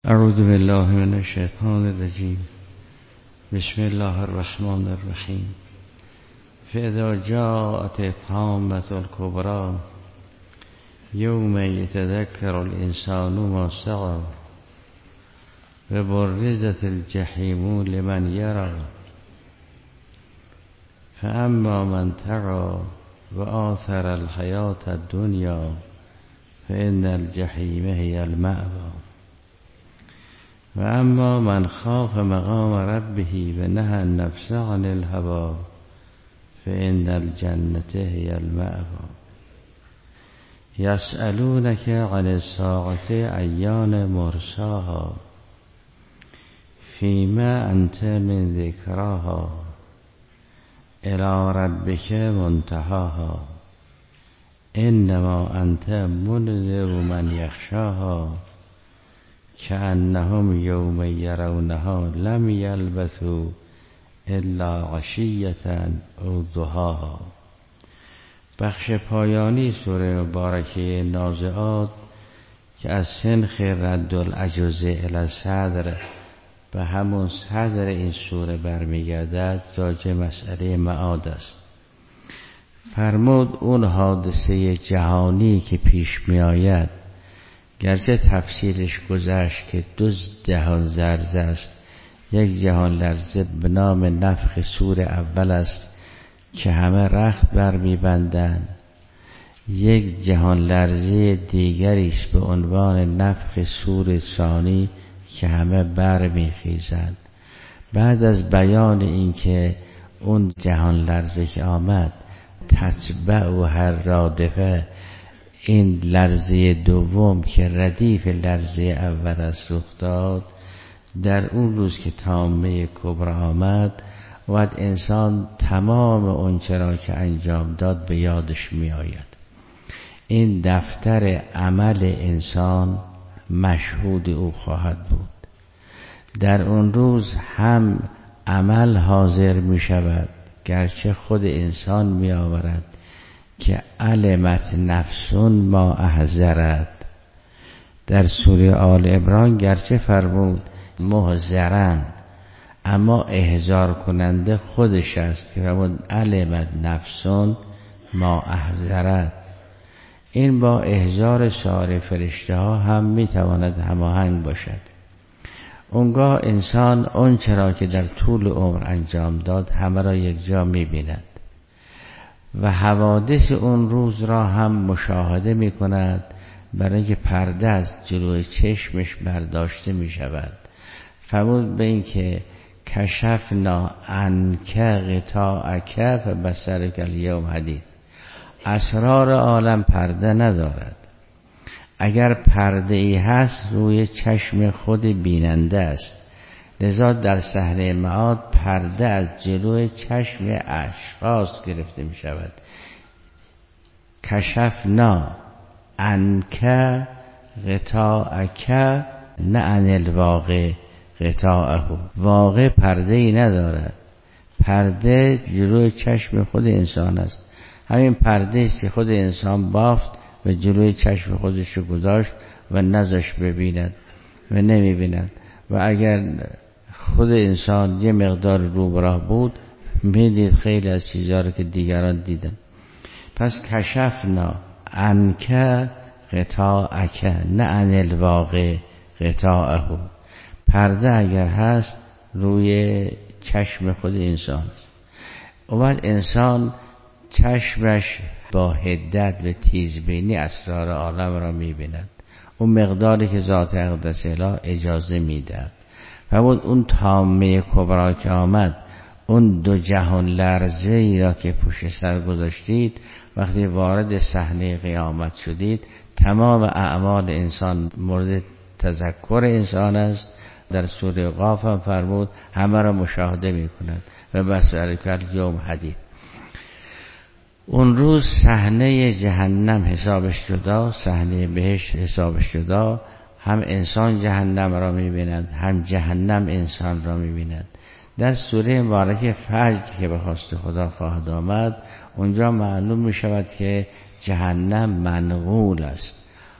اعوذ بالله من الشیطان الرجیم. بسم الله الرحمن الرحیم. فاذا جاءت الطامة الكبرى یوم یتذکر الانسان ما سعی و برزت الجحیم لمن یری فاما من طغی و آثر الحیاة الدنیا فان الجحیم هی المأوی و اما من خاف مقام ربه و نهى النفس عن الهوى فإن الجنة هي المأوى يسألونك عن الساعة أيان مرساها فيما أنت من ذكراها إلى ربك منتهاها إنما أنت منذر من يخشاها كأنهم يوم يرونها لم يلبثوا الا عشیة او ضحاها. بخش پایانی سوره مبارکه نازعات که از سنخ رد العجزه الی صدر به همون صدر این سوره برمیگردد راجع مسئله معاد است. فرمود اون حادثه جهانی که پیش می آید گرچه تفسیرش گذشت که دو جهان لرزه است، یک جهان لرزه به نام نفخ سور اول است که همه رخت بر میبندند، یک جهان لرزه دیگری است به عنوان نفخ سور ثانی که همه بر میخیزند. بعد از بیان این که اون جهان لرزه که آمد تتبع و هر رادفه، این لرزه دوم که ردیف لرزه اول است رخ داد، در اون روز که طامه کبری آمد و انسان تمام اون چرا که انجام داد به یادش می آید. این دفتر عمل انسان مشهود او خواهد بود. در اون روز هم عمل حاضر می شود گرچه خود انسان می آورد که علمت نفسون ما احذرت. در سوره آل عمران گرچه فرمود محذرن اما احذار کننده خودش است که فرمود علمت نفسون ما احذرت. این با احذار سایر فرشته ها هم میتواند هماهنگ باشد. اونگاه انسان اون چرا که در طول عمر انجام داد همه را یک جا میبیند و حوادث اون روز را هم مشاهده می کند، برای اینکه پرده از جلوی چشمش برداشته می شود. فرمود به این که کشفنا عنک غطاءک فبصرک الیوم حدید. اسرار عالم پرده ندارد. اگر پرده ای هست روی چشم خود بیننده است، لذا در صحنه معاد پرده از جلوی چشم اشخاص گرفته می شود. کشفنا عنک غطاءک نه عن الواقع غطاءه. واقع پرده ای ندارد، پرده جلوی چشم خود انسان است. همین پرده است که خود انسان بافت و جلوی چشم خودش رو گذاشت و نذاش ببیند و نمی بیند. و اگر خود انسان یه مقدار روبراه بود میدید خیلی از چیزها رو که دیگران دیدن. پس کشفنا عنک غطاءک نه عن الواقع غطاءه. پرده اگر هست روی چشم خود انسان است. اول انسان چشمش با حدت و تیزبینی اسرار عالم را میبیند، اون مقداری که ذات اقدس اله اجازه میده. فرمود اون طامه کبری که آمد، اون دو جهان لرزه ای را که پشت سر گذاشتید، وقتی وارد صحنه قیامت شدید تمام اعمال انسان مورد تذکر انسان است. در سوره قاف هم فرمود همه را مشاهده می کند و بصرک الیوم حدید. اون روز صحنه جهنم حسابش جدا، صحنه بهشت حسابش جدا. هم انسان جهنم را می‌بیند، هم جهنم انسان را می‌بیند. در سوره مبارکه فجر که به خواست خدا خواهد آمد، اونجا معلوم می‌شود که جهنم منقول است.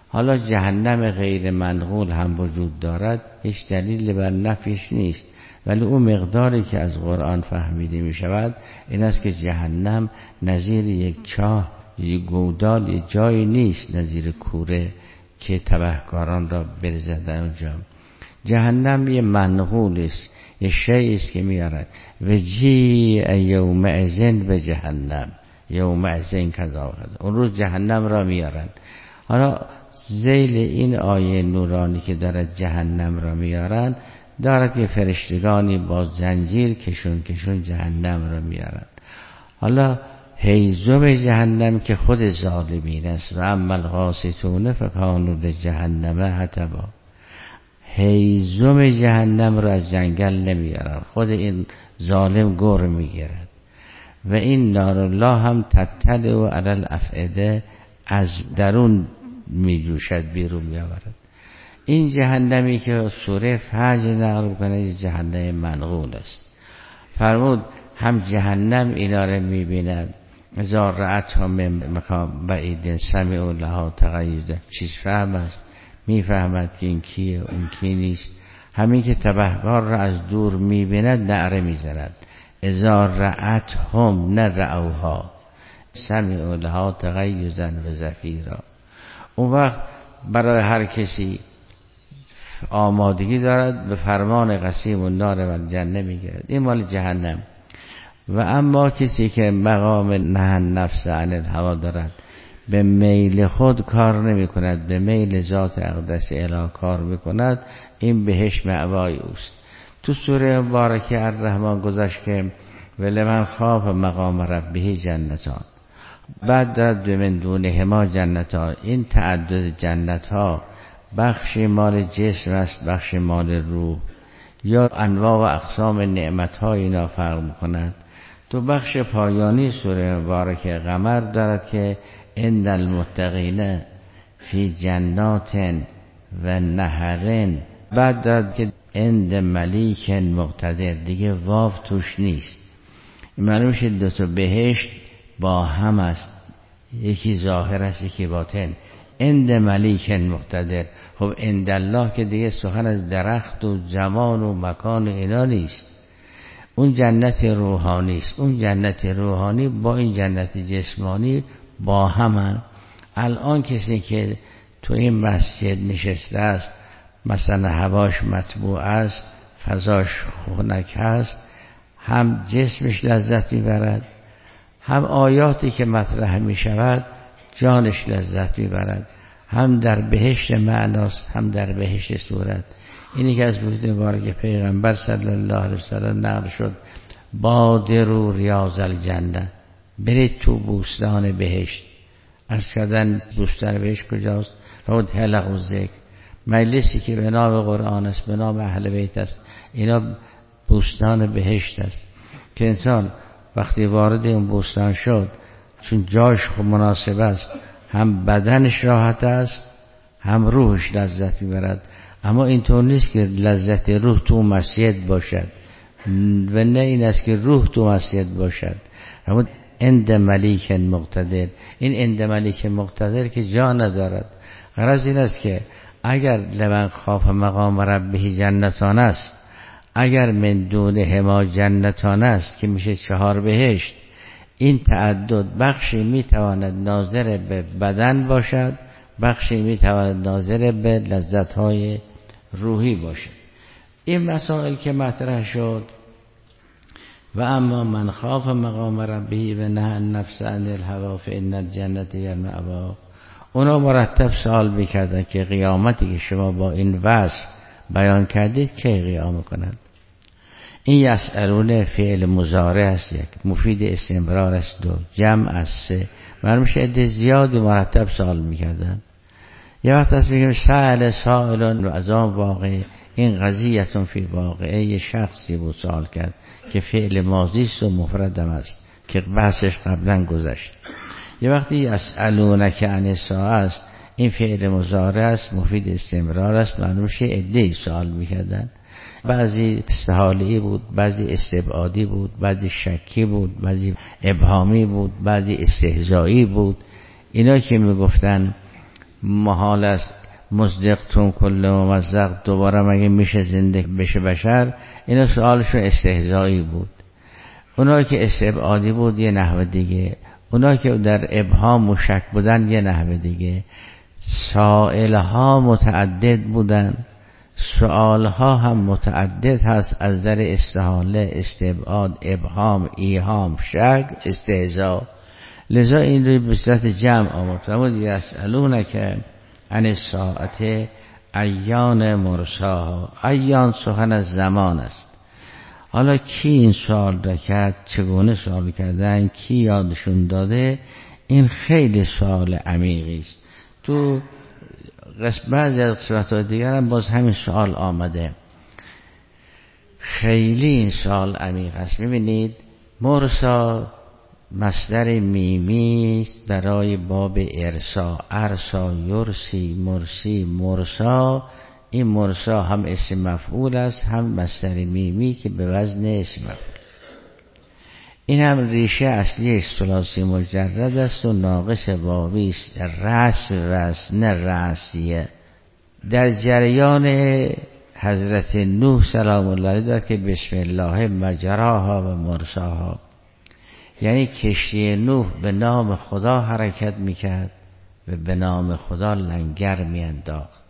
حالا جهنم غیر منقول هم وجود دارد، هیچ دلیل بر نفیش نیست، ولی اون مقداری که از قرآن فهمیده می شود این است که جهنم نظیر یک چاه، یک گودال، یک جایی نیست نظیر کوره که تبهکاران را برزدن اونجا. جهنم یه منقول است، یه شیء است که میارد و جیء یومئذ به جهنم، یومئذ کذا اون روز جهنم را میارن. حالا ذیل این آیه نورانی که دارد جهنم را میارن دارد که فرشتگانی با زنجیر کشون جهنم را میارن. حالا هیزم جهنم که خود ظالمین است، و اما القاسطون فکانوا لجهنم حطبا. هیزم جهنم را از جنگل نمیارن، خود این ظالم گر میگیرد. و این نار الله هم تطلع علی الافئده، از درون میجوشد، بیرون میآورد. این جهنمی که سوره فجر نقل کنه جهنم منقول است. فرمود هم جهنم اینا را میبیند، اذا رأتها من مکان بعید سمعوا لها تغیظا، چیز فهم است، میفهمد که این کیه اون کی نیست. همین که تبهکار را از دور میبیند نعره میزند، اذا رأتهم نه رأوها، سمعوا لها تغیظا و زفیرا. اون وقت برای هر کسی آمادگی دارد، به فرمان قسیم النار و الجنه میگیرد. این مال جهنم. و اما کسی که مقام نهی نفس عن الهوا دارد، به میل خود کار نمی کند، به میل ذات اقدس اله کار میکند، این بهش مأوای اوست. تو سوره مبارکه الرحمن گذشت که ولمن خاف مقام ربه جنتان، بعد داد من دونهما جنتان. این تعدد جنت ها بخشی مال جسم است، بخشی مال روح، یا انواع و اقسام نعمت ها اینا فرق میکنند. تو بخش پایانی سوره مبارکه قمر دارد که ان المتقین فی جنات و نهر، بعد دارد که عند ملیک مقتدر، دیگه واو توش نیست. معلوم شد دو تا بهشت با هم است، یکی ظاهر است یکی باطن. عند ملیک مقتدر، خب عند الله که دیگه سخن از درخت و زمان و مکان اینا نیست، اون جنت روحانی است. اون جنت روحانی با این جنت جسمانی با هم. الان کسی که تو این مسجد نشسته است، مثلا هواش مطبوع است، فضاش خنک است، هم جسمش لذت میبرد، هم آیاتی که مطرح می شود جانش لذت میبرد، هم در بهشت معناست هم در بهشت صورت. اینی که از وجود مبارک پیغمبر صلی الله علیه وسلم نقل شد، بادروا ریاض الجنه، برید تو بوستان بهشت. از کردن بوستان بهشت کجاست؟ رود حلق و ذکر، مجلسی که به نام قرآن است، به نام اهل بیت است، اینا بوستان بهشت است که انسان وقتی وارد این بوستان شد، چون جاش خوب مناسب است، هم بدنش راحت است هم روحش لذت میبرد. اما اینطور نیست که لذت روح تو مسجد باشد، و نه این است که روح تو مسجد باشد. اما عند ملیک مقتدر، این عند ملیک مقتدر که جا ندارد. غرض این است که اگر لمن خاف مقام ربه جنتان است، اگر من دونهما جنتان است که میشه 4 بهشت، این تعدد بخشی میتواند ناظر به بدن باشد، بخشی میتواند ناظر به لذت‌های روحی باشد. این مسائل که مطرح شد، و اما من خاف مقام ربه و نهی النفس عن الهوا فان الجنة هی المأوی، اونا مرتب سوال میکردن که قیامتی که شما با این وصف بیان کردید کی قیام کند؟ این یسألون فعل مضارع است، یک مفید استمرار است، 2 جمع است، 3 معلوم میشه عده زیادی مرتب سوال میکردن. یه وقت از میگیم سأل سائل و از آن واقع، این قضیتون فی واقعه، یه شخصی بود سوال کرد که فعل ماضی است و مفردم است که بحثش قبلا گذشت. یه وقتی یسألونک عن الساعه است، این فعل مضارع است، مفید استمرار است، معلوم میشه عده سوال میکردن. بعضی استحالی بود، بعضی استبعادی بود، بعضی شکی بود، بعضی ابهامی بود، بعضی استهزایی بود. اینا که میگفتن محال است مزدقتون کل ممزق، دوباره مگه میشه زنده بشه بشر؟ اینا سوالشون استهزایی بود. اونایی که استبعادی بود یه نحوه دیگه، اونایی که در ابهام و شک بودن یه نحوه دیگه. سائلها متعدد بودن، سؤالها هم متعدد هست، از در استحاله، استبعاد، ابهام، ایهام، شک، استهزا. لذا این روی به صورت جمع آمد. فرمود یسألونک عن الساعة ایان مرساها. ایان سخن از زمان است. حالا کی این سوال را کرد، چگونه سوال کردن، کی یادشون داده؟ این خیلی سوال عمیقی است. تو بعضی از قسمت‌های دیگر هم باز همین سوال آمده. خیلی این سوال عمیق است. می‌بینید مرسا مصدر میمی است برای باب ارسا. ارسا یرسی، مرسی، مرسا. این مرسا هم اسم مفعول است، هم مصدر میمی که به وزن اسم مفعول. این هم ریشه اصلی ثلاثی مجرد است و ناقص واوی است. رأس وست نه رأسیه. در جریان حضرت نوح سلام الله علیه داد که بسم الله مجراها و مرساها، یعنی کشتی نوح به نام خدا حرکت میکرد و به نام خدا لنگر میانداخت.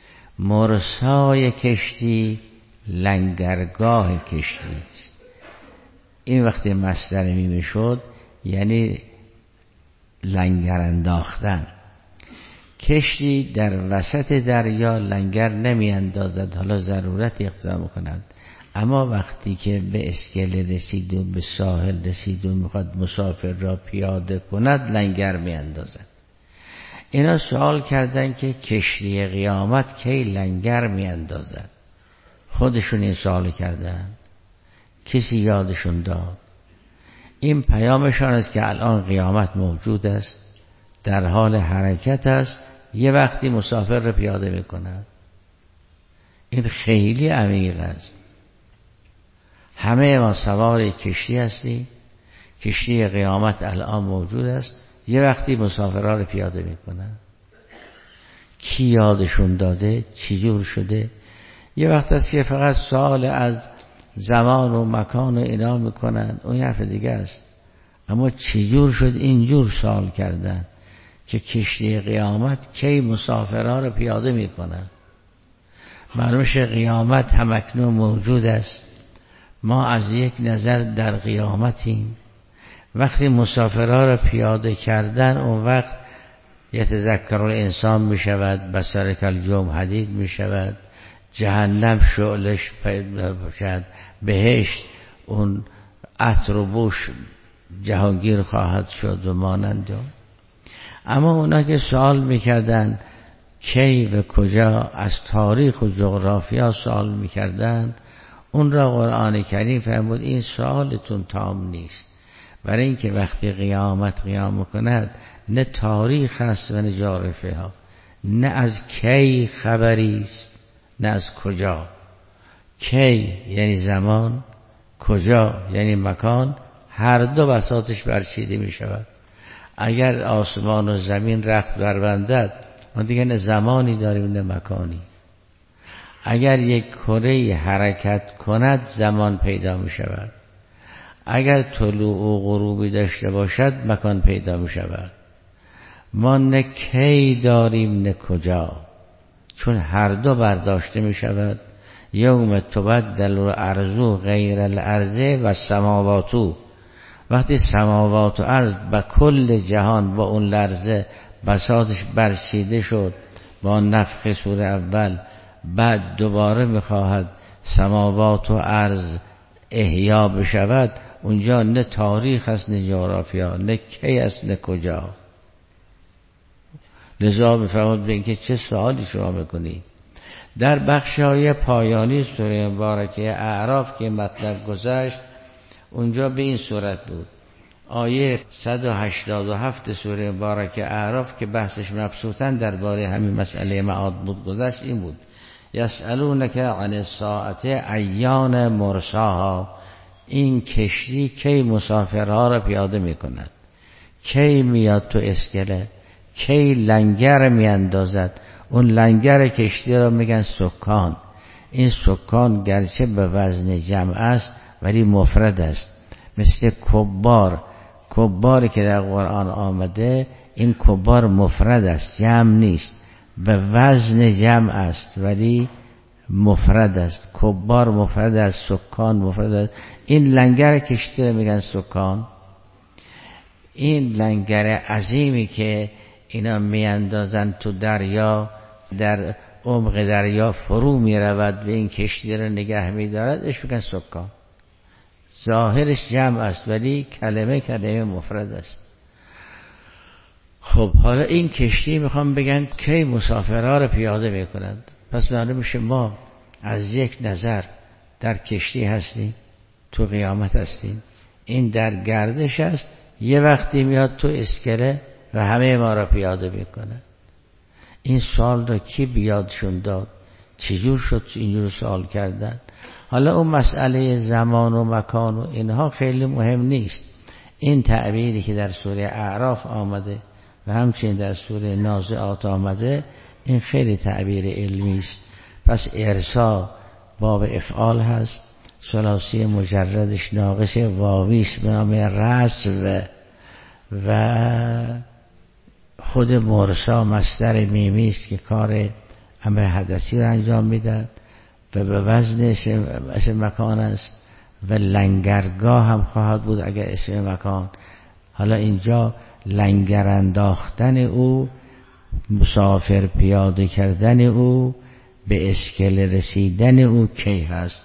مرسای کشتی لنگرگاه کشتی است. این وقتی مصدر میمی شد یعنی لنگر انداختن. کشتی در وسط دریا لنگر نمی اندازد، حالا ضرورت اقتضا میکند، اما وقتی که به اسکله رسید و به ساحل رسید و میخواد مسافر را پیاده کند لنگر می اندازد. اینا سوال کردن که کشتی قیامت کی لنگر می اندازد؟ خودشون این سوال کردن، کسی یادشون داد؟ این پیامشان است که الان قیامت موجود است، در حال حرکت است، یه وقتی مسافر را پیاده میکند. این خیلی عمیق است. همه ما سوار کشتی هستیم، کشتی قیامت الان موجود است، یه وقتی مسافرها را پیاده میکند. کی یادشون داده؟ چی جور شده؟ یه وقت است که فقط سوال از زمان و مکان و اینا میکنن، اون حرف دیگه است. اما چی جور شد اینجور سوال کردن که کشتی قیامت کی مسافرها رو پیاده میکنه؟ معلوم شه قیامت همکنون موجود است. ما از یک نظر در قیامتیم. وقتی مسافرها رو پیاده کردن اون وقت یتذکر الانسان می شود، بصرک الیوم حدید می شود، جهنم شعلش پیدا شد، بهشت اون عطر و بوش جهانگیر خواهد شد و مانند. اما اونا که سوال میکردن کی و کجا، از تاریخ و جغرافیا سوال میکردن، اون را قرآن کریم فرمود این سوالتون تام نیست. برای اینکه وقتی قیامت قیام میکند نه تاریخ هست و نه جغرافیا ها، نه از کی خبری است نه از کجا. کی یعنی زمان، کجا یعنی مکان، هر دو بساطش برچیده می شود. اگر آسمان و زمین رخت بربندد ما دیگه نه زمانی داریم نه مکانی. اگر یک کره حرکت کند زمان پیدا می شود، اگر طلوع و غروبی داشته باشد مکان پیدا می شود. ما نه کی داریم نه کجا، چون هر دو برداشته می شود. یوم تبدل الارض غیر الارض و السماوات، وقتی سماوات و ارض با کل جهان با اون لرزه بساطش برچیده شد با نفخ سور اول، بعد دوباره میخواهد سماوات و ارض احیا بشود، اونجا نه تاریخ است نه جغرافیا، نه کی است نه کجا. لذا بفرمود به اینکه چه سوالی شما میکنید. در بخش‌های پایانی سوره مبارکه اعراف که مطلب گذشت اونجا به این صورت بود. آیه 187 سوره مبارکه اعراف که بحثش مبسوطاً درباره همین مسئله معاد بود گذشت این بود: یسألونک عن الساعة ایان مرساها. این کشتی کی مسافرها را پیاده میکند، کی میاد تو اسکله، کی لنگر میاندازد. اون لنگر کشتی را میگن سکان. این سکان گرچه به وزن جمع است ولی مفرد است. مثل کبار، کباری که در قرآن آمده این کبار مفرد است، جمع نیست، به وزن جمع است ولی مفرد است. کبار مفرد است، سکان مفرد است. این لنگر کشتی رو میگن سکان. این لنگر عظیمی که اینا میاندازن تو دریا، در عمق دریا فرو میرود و این کشتی رو نگه میدارد، اش میگن سکان. ظاهرش جمع است ولی کلمه مفرد است. خب حالا این کشتی میخوام بگن کی مسافرها رو پیاده میکنند. پس معلوم میشه ما از یک نظر در کشتی هستیم، تو قیامت هستیم. این در گردش است، یه وقتی میاد تو اسکله و همه ما را پیاده میکنه. این سوال را کی بیادشون داد؟ چجور شد اینجور سوال کردن؟ حالا اون مسئله زمان و مکان و اینها خیلی مهم نیست. این تعبیری که در سوره اعراف آمده و همچنین در سوره نازعات آمده، این خیلی تعبیر علمی است. پس ارسا باب افعال هست، ثلاثی مجردش ناقص واویش به نام رسو و خود مرسا مصدر میمی است که کار امر حدثی را انجام میدن و به وزن اسم مکان است و لنگرگاه هم خواهد بود اگر اسم مکان. حالا اینجا لنگر انداختن او، مسافر پیاده کردن او، به اسکله رسیدن او کی هست؟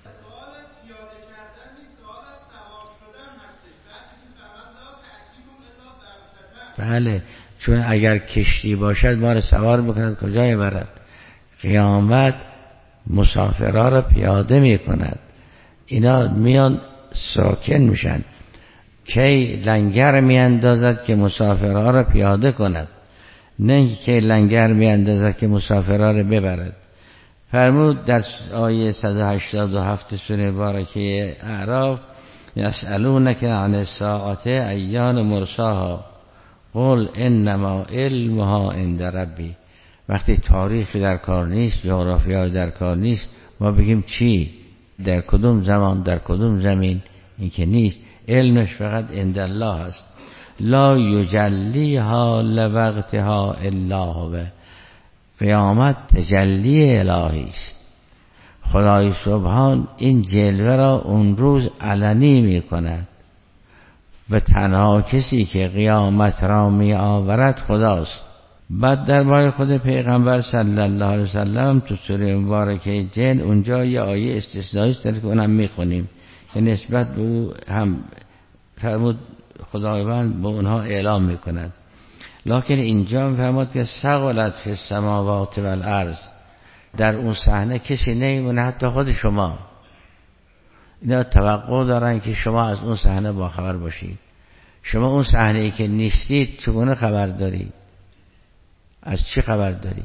بله، چون اگر کشتی باشد ما رو سوار بکند کجای برد؟ قیامت مسافرها را پیاده میکند. اینا میان ساکن میشن. کی لنگر میاندازد که مسافرها را پیاده کند، نه که لنگر میاندازد که مسافرها را ببرد. فرمود در آیه 187 سوره مبارکه اعراف: یسألونک عن الساعة ایان مرساها قل انما علمها عند ربی. وقتی تاریخی در کار نیست، جغرافیایی در کار نیست، ما بگیم چی؟ در کدوم زمان، در کدوم زمین؟ این که نیست. علمش فقط عند الله است. لا یجلیها لوقتها الا هو. قیامت تجلی الهی است. خدای سبحان این جلوه را اون روز علنی می کند و تنها کسی که قیامت را می آورد خداست. بعد درباره خود پیغمبر صلی الله علیه وسلم تو سوره مبارکه جن اونجا یه آیه استثنایی است که اونم میخونیم که نسبت به او هم فرمود خداوند به اونها اعلام میکند. لکن اینجا فرمود که ثقلت فی السماوات و الارض. در اون صحنه کسی نمیمونه، حتی خود شما. اینا توقع دارن که شما از اون صحنه باخبر باشید. شما اون صحنه ای که نیستید چگونه خبر دارید؟ از چی خبر داری؟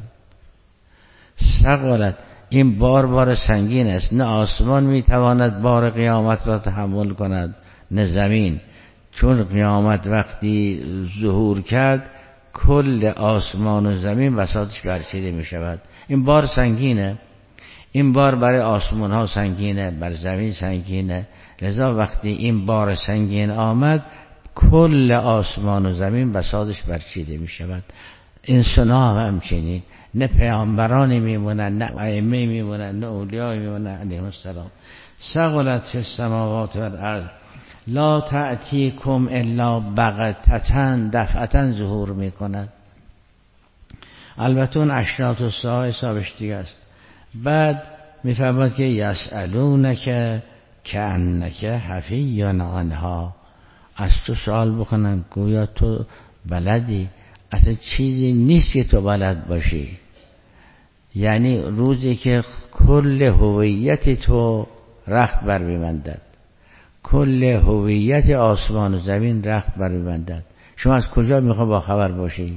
ثقلت، این بار سنگین است. نه آسمان میتواند بار قیامت را تحمل کند نه زمین. چون قیامت وقتی ظهور کرد کل آسمان و زمین بساطش برچیده میشود. این بار سنگینه. این بار برای آسمان ها سنگینه، بر زمین سنگینه. لذا وقتی این بار سنگین آمد کل آسمان و زمین بساطش برچیده میشود. انسان ها هم همچنین، نه پیامبرانی میمونن، نه ائمه میمونن، نه اولیاء میمونن علیهم السلام. ثقلت فی السماوات و الارض لا تأتیکم الا بغتة، دفعتا ظهور میکند. البته اون اشراط الساعه حسابش دیگه است. بعد میفرماد که یسألونک کأنک حفی عنها. از تو سوال بکنن گویا تو بلدی. اصلا چیزی نیست که تو بلد باشی. یعنی روزی که کل هویت تو رخت بر می‌بندد، کل هویت آسمان و زمین رخت بر می‌بندد، شما از کجا میخوای با خبر باشی؟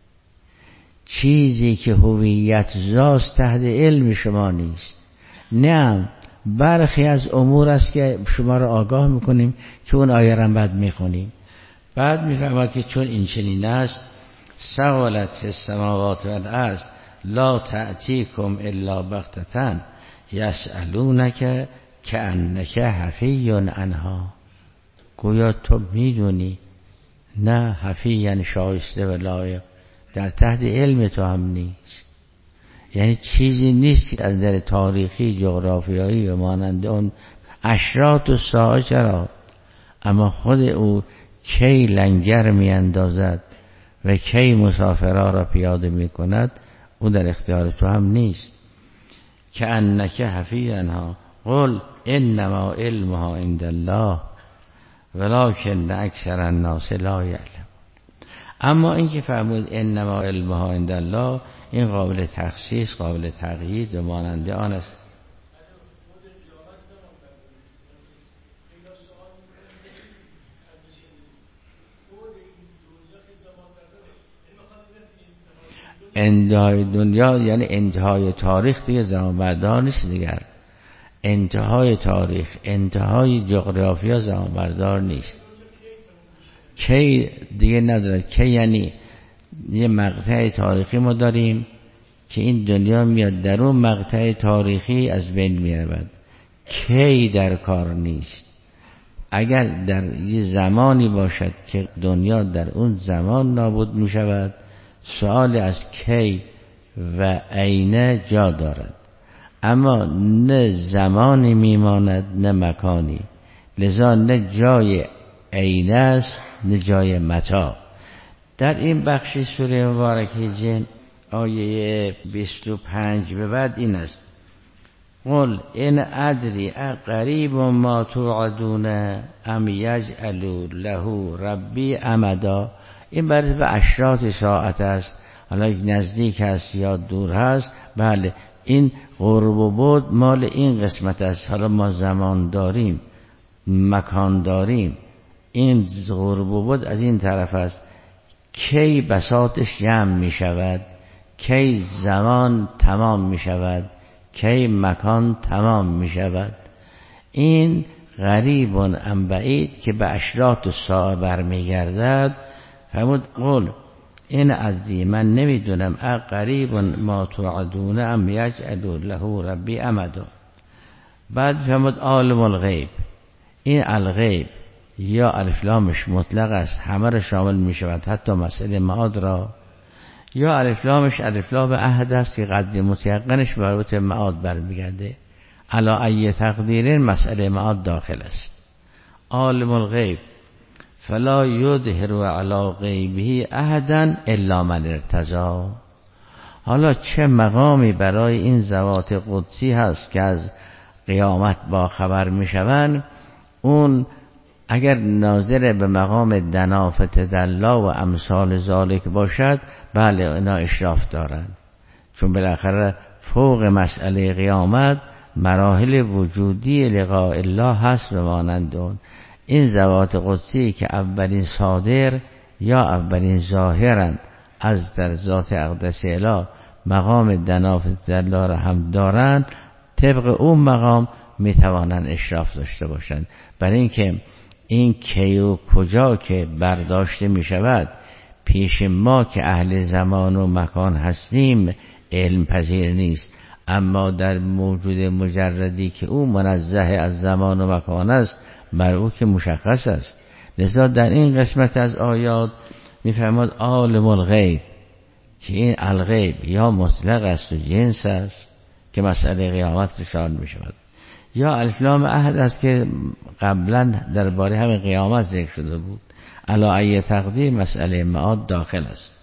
چیزی که هویت زاست تحت علم شما نیست. نه، برخی از امور است که شما را آگاه میکنیم که اون آیه را بعد میخونیم. بعد میفهمد که چون این چنین است ثقلت فی السماوات والارض لا تأتیکم الا بغتة یسألونک کأنک حفی عنها. گویا تو میدونی، نه حفی یعنی شایسته و لایق، در تحت علم تو هم نیست. یعنی چیزی نیست از نظر تاریخی جغرافیایی و مانند اون. اشراط الساعه چرا، اما خود او کی لنگر می اندازد و کی مسافرها را پیاده می کند، او در اختیار تو هم نیست. که انک حفی عنها قل انما علمها عند الله ولکن اکثر الناس لا یعلم. اما این که فرمود انما علمها عند الله، این قابل تخصیص، قابل تقیید و مانند آن است. انتهای دنیا یعنی انتهای تاریخ دیگه زمان بردار نیست دیگر. انتهای تاریخ، انتهای جغرافیا زمان بردار نیست. کی دیگه ندارد. کی یعنی یه مقطع تاریخی ما داریم که این دنیا میاد در اون مقطع تاریخی از بین میرود. کی در کار نیست. اگر در یه زمانی باشد که دنیا در اون زمان نابود میشود، سوال از کی و عینه جا دارد، اما نه زمانی میماند نه مکانی. لذا نه جای عینه است نه جای متا. در این بخش سوره مبارکه جن آیه 25 به بعد این است: قل ان ادری اقریب ما توعدون ام یجعل له ربی امدا. این برای به اشراط ساعت است، حالا نزدیک است یا دور هست. بله، این قرب و بعد مال این قسمت است. حالا ما زمان داریم، مکان داریم، این قرب و بعد از این طرف است. کی بساطش جمع می شود، کی زمان تمام می شود، کی مکان تمام می شود. این غریب ام بعید که به اشراط الساعه برمیگردد. فرمود قل این ادری، من نمیدونم، اقریب ما توعدون ام یجعل له ربی امدا. بعد فرمود عالم الغیب. این الغیب یا الف لامش مطلق است، همه را شامل می شود، حتی مسئله معاد را. یا الف لامش الف لام عهد است که قدر متیقنش مربوط معاد برمیگرده. علی ای تقدیر مسئله معاد داخل است. عالم الغیب فلا یظهر علی غیبه احدا الا من ارتضی. حالا چه مقامی برای این ذوات قدسی هست که از قیامت با خبر می شوند. اون اگر ناظر به مقام دنافت دلا و امثال ذالک باشد، بله اینا اشراف دارن، چون بالاخره فوق مسئله قیامت مراحل وجودی لقاء الله هست و مانند اون. این ذوات قدسی که اولین صادر یا اولین ظاهرن از در ذات اقدس اله، مقام دنافت دلا را هم دارن، طبق اون مقام میتوانند اشراف داشته باشند. برای اینکه این کی و کجا که برداشته می شود پیش ما که اهل زمان و مکان هستیم علم پذیر نیست، اما در موجود مجردی که او منزه از زمان و مکان است بر او که مشخص است. لذا در این قسمت از آیات می فرماد عالم الغیب، که این الغیب یا مطلق است و جنس است که مسئله قیامت نشان می شود، یا الف لام عهد است که قبلا درباره همین قیامت ذکر شده بود. علی ای تقدیر مسئله معاد داخل است.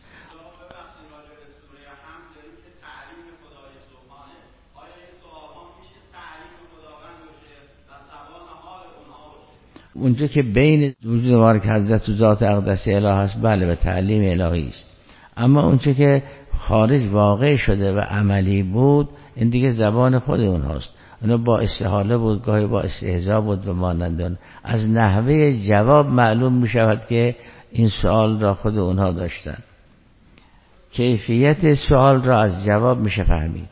اونجا که بین وجود مبارک حضرت و ذات اقدس اله است، بله به تعلیم الهی است. اما اونچه که خارج واقع شده و عملی بود، این دیگه زبان خود اونهاست. اونو با استحاله بود، گاهی با استهزا بود و مانند. از نحوه جواب معلوم می شود که این سوال را خود اونها داشتن. کیفیت سوال را از جواب میشه فهمید.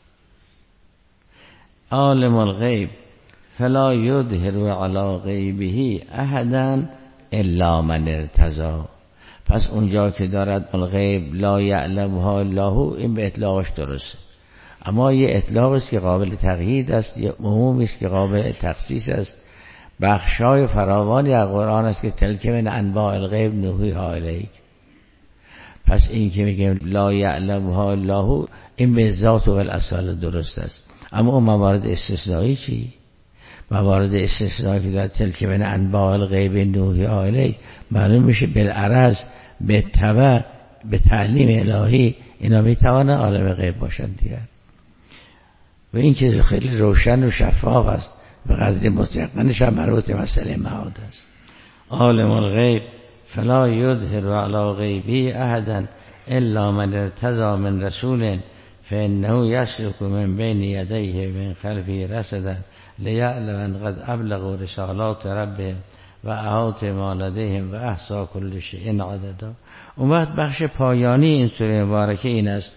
عالم الغیب فلا یظهر علی غیبه احدا الا من ارتضی. پس اونجا که دارد الغیب لا یعلمها الله، این به اطلاقش درسته. اما یه اطلاق است که قابل تقیید است، یه عمومی است که قابل تخصیص است. بخشای فراوانی از قرآن است که تلک من انباء الغیب نوحیها الیک. پس این که میگیم لا یعلمها الله، این به ذات و الاصل درست است. اما اون موارد استثنایی چی؟ موارد استثنایی که در تلک من انباء الغیب نوحیها الیک معلوم میشه بالعرض به تبع به تعلیم الهی اینا میتوانه عالم غیب باشند دیگر. و این که خیلی روشن و شفاف است و قدر متقنش هم مربوط مسئله معاد است. عالم الغیب فلا یظهر علی غیبی احدا الا من ارتضی من رسول فانه یسلک من بین یدیه من خلفه رصدا لیعلم ان قد ابلغوا رسالات ربهم و احاط ما لدیهم و احصی کل شیء عددا. اون وقت بخش پایانی این سوره مبارکه این است: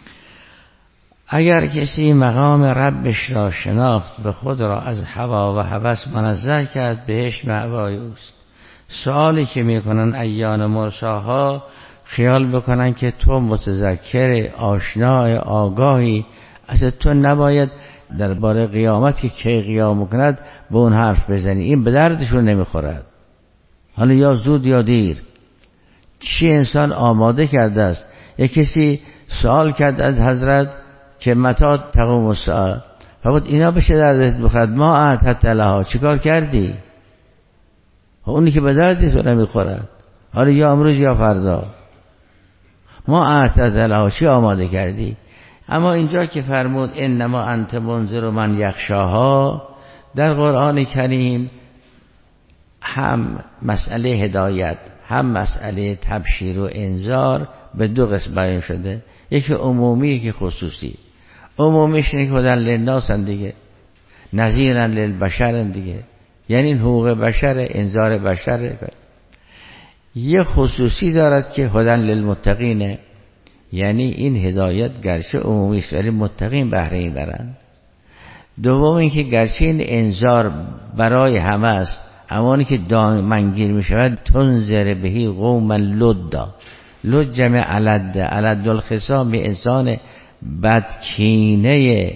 اگر کسی مقام ربش را شناخت به خود را از هوا و هوس منزه کرد، بهش مأوای اوست. سوالی که میکنن ایان مرساها، خیال بکنن که تو متذکر آشنای آگاهی، اصلا تو نباید درباره قیامت که کی قیام کند به اون حرف بزنی، این به دردشون نمیخورد. حالا یا زود یا دیر چی انسان آماده کرده است. یک کسی سوال کرد از حضرت که متى تقوم الساعه، فقط اینا بشه دردت بخورد، ما اعتدت لها، چیکار کردی؟ اونی که به دردت نمیخورد، حالا یا امروز یا فردا، ما اعتدت لها، چی آماده کردی؟ اما اینجا که فرمود انما انت منذر من یخشاها، در قرآن کریم هم مسئله هدایت هم مسئله تبشیر و انذار به دو قسم بیان شده، یکی عمومی یکی خصوصی. عمومیش اینه که هدی للناس دیگه، نذیرا للبشر دیگه، یعنی حقوق بشر، انذار بشر. یه خصوصی دارد که هدی للمتقین، یعنی این هدایت گرچه عمومی است ولی متقین بهره این برند. دوم این که گرچه این انذار برای همه است، اما اینی که دامنگیر می شود تنذر بهی قوما لدا، لد جمع علد، علد الخصام، به انسان بدکینه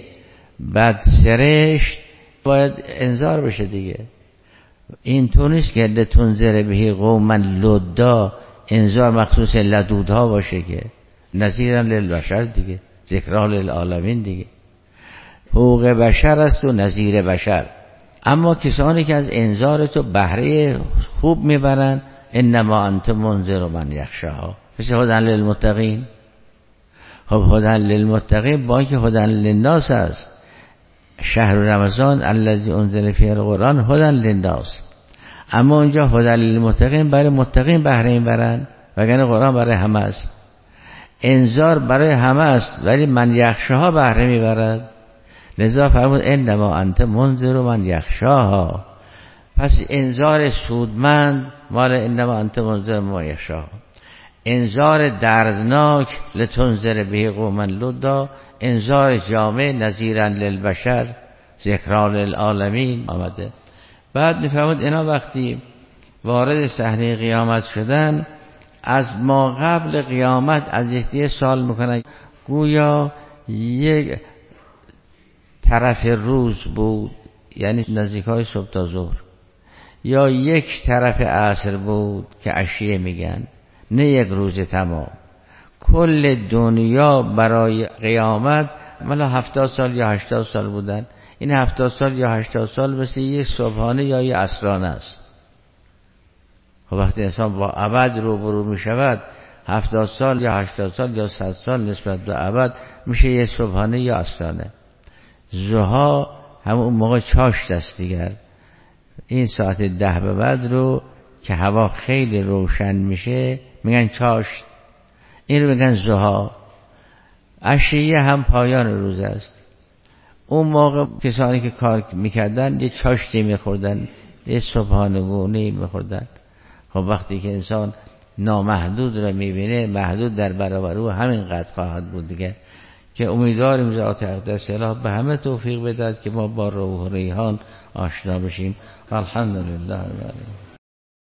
بدسرشت باید انذار بشه دیگه. این تو نیست که تنذر بهی قوما لدا انذار مخصوص لدودها باشه، که نذیرا للبشر دیگه، ذکرا للعالمین دیگه، حقوق بشر است و نذیر بشر. اما کسانی که از انذار تو بهره خوب میبرن، انما انت منذر من یخشاها، مثل هدی للمتقین. خب هدی للمتقین با که هدی للناس است. شهر رمضان الذی انزل فیه القرآن هدی للناس، اما اونجا هدی للمتقین برای متقین بهره میبرن، وگرنه قرآن برای همه است. انذار برای همه است ولی من یخشاها بهره میبرد. لذا فرمود انما انت منذر من یخشاها. پس انذار سودمند مال انما انت منذر من یخشاها، انذار دردناک لتنذر به قوما لدا، انذار جامع نذیرا للبشر ذکرا للعالمین آمده. بعد میفرمود اینا وقتی وارد صحنه قیامت شدن، از ما قبل قیامت از یکدیگه سوال میکنن، گویا یک طرف روز بود، یعنی نزدیکای صبح تا ظهر، یا یک طرف عصر بود که عشیه میگن، نه یک روز تمام. کل دنیا برای قیامت ملا 70 سال یا 80 سال بودن. این 70 سال یا 80 سال مثل یه صبحانه یا یه عصرانه است. خب وقتی انسان با ابد روبرو می شود، 70 سال یا 80 سال یا 100 سال نسبت به ابد میشه یه صبحانه یا عصرانه. ضحی همون موقع چاشت است دیگر. این ساعت 10 به بعد رو که هوا خیلی روشن میشه میگن چاشت، این رو میگن ضحی. عشیه هم پایان روز است. اون موقع کسانی که کار میکردن یه چاشتی میخوردن، یه صبحانگونی میخوردن. خب وقتی که انسان نامحدود رو میبینه، محدود در برابر او همین قدر خواهد بود دیگه. که امیدواریم ذات اقدس الله به همه توفیق بدهد که ما با روح و ریحان آشنا بشیم. الحمدلله.